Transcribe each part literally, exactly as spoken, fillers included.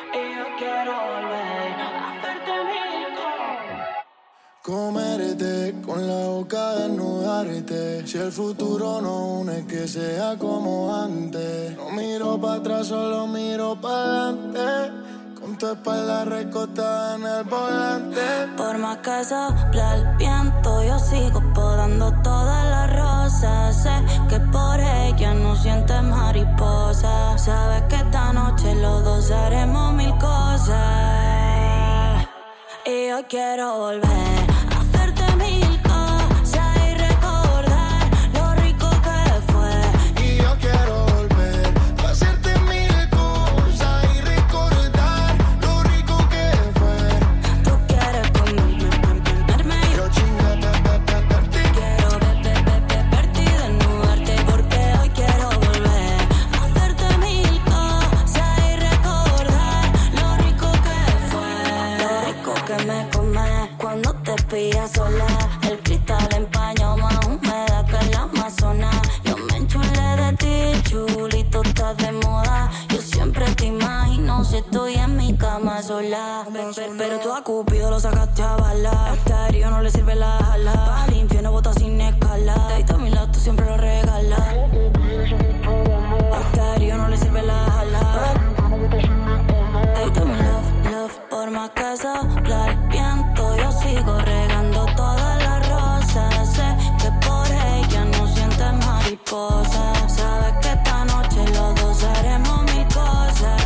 Y yo quiero volver a hacerte mil cosas. Comerte, con la boca desnudarte. Si el futuro no une, que sea como antes. No miro para atrás, solo miro para adelante. Con tu espalda recostada en el volante. Por más que sopla el viento, yo sigo podando todas las rosas. Sé que por ella no sientes mariposa. Sabes que esta noche los dos haremos mil cosas. Y yo quiero volver a hacerte mil cosas y recordar lo rico que fue. Y yo quiero volver a hacerte mil cosas y recordar lo rico que fue. Tú quieres comerme, yo chingate, verte. Quiero verte, verte, verte y desnudarte, porque hoy quiero volver a hacerte mil cosas y recordar lo rico que fue. Lo rico que me comes cuando te pillas sola. El cristal empañado más húmeda que el Amazonas. Yo me enchulé de ti, chulito, estás de moda. Yo siempre te imagino si estoy en mi cama sola. Pe- pe- Pero tú a Cupido lo sacaste a bala. A estéreo no le sirve la jala. Para el infierno bota sin escala. Te a mi lado tú siempre lo regalas. A estéreo no le sirve la jala. Te mi love, love. Por más que sopla el viento, yo sigo regando todas las rosas. Sé que por ella no sientes mariposa. Sabes que esta noche los dos haremos mil cosas.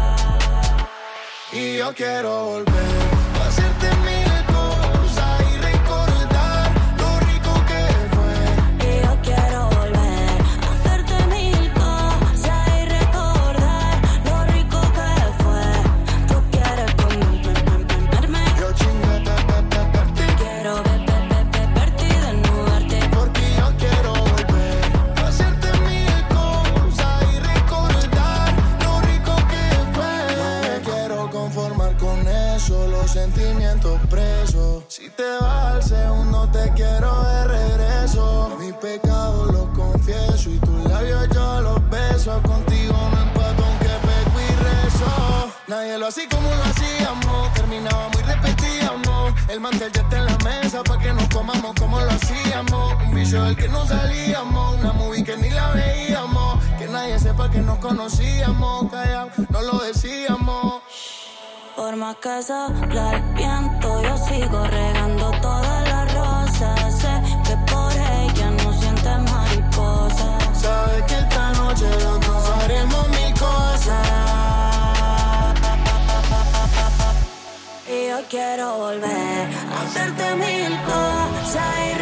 Y yo quiero volver a hacerte mil cosas y recordar lo rico que fue. Y yo quiero volver a hacerte mil cosas y recordar lo rico que fue. Tú quieres comerme, Yo chingate, verte. quiero ver, ver, ver, ver, verte y desnudarte. Porque yo quiero volver a hacerte mil cosas y recordar lo rico que fue. No me quiero conformar con eso, los sentimientos presos. Si te vas al segundo te quiero de regreso. Mis pecados los confieso y tus labios yo los beso. Contigo no empato aunque peco y rezo. Nadie lo así como lo hacíamos. Terminábamos y repetíamos. El mantel ya está en la mesa pa' que nos comamos como lo hacíamos. Un vicio del que no salíamos. Una movie que ni la veíamos. Que nadie sepa que nos conocíamos. Callao, no lo decíamos. Por más que sopla el viento, yo sigo regando todas las rosas. Sé que por ella no sientes mariposa. Sabes que esta noche los dos haremos mil cosas. Y yo quiero volver a hacerte mil cosas y